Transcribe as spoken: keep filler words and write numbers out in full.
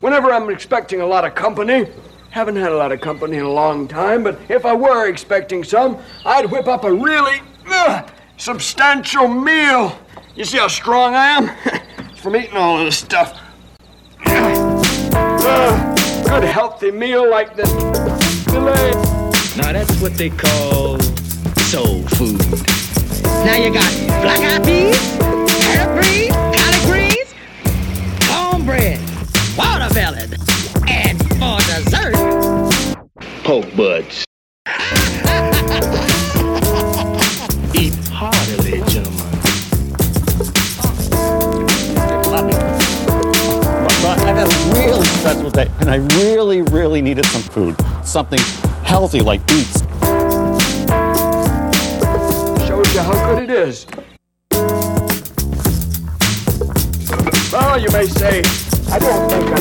whenever I'm expecting a lot of company, haven't had a lot of company in a long time, but if I were expecting some, I'd whip up a really uh, substantial meal. You see how strong I am? It's from eating all of this stuff. Uh, good healthy meal like this filet. Now that's what they call soul food. Now you got black-eyed peas, carrot greens, collard greens, cornbread, watermelon, and for dessert, Poke buds. Eat heartily, gentlemen. But I had a really stressful day, and I really, really needed some food. Something healthy like beets. Shows you how good it is. Well, you may say, I don't think I